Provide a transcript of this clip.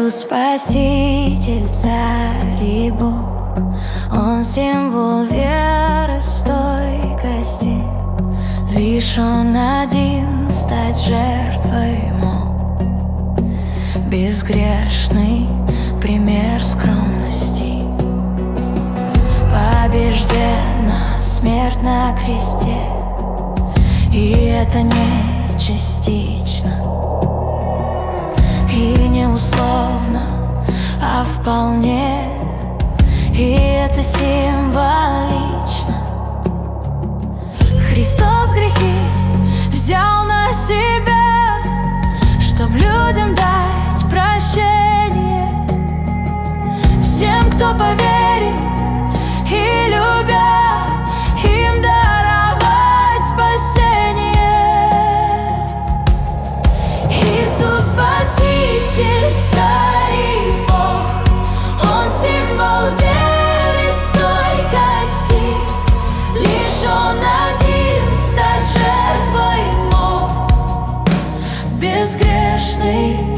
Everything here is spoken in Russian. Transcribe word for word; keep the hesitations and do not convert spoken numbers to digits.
Иисус Спаситель, Царь и Бог, Он символ веры, стойкости. Лишь Он один стать жертвой мог, безгрешный пример скромности. Побеждена смерть на кресте, и это не частично и не условно, а вполне, и это символично. Христос грехи взял на себя, чтоб людям дать прощение. Всем, кто поверит и любя, им даровать спасение. Иисус Спаситель, Царь и Бог, Он символ веры, стойкости. Лишь Он один стать жертвой мог, безгрешный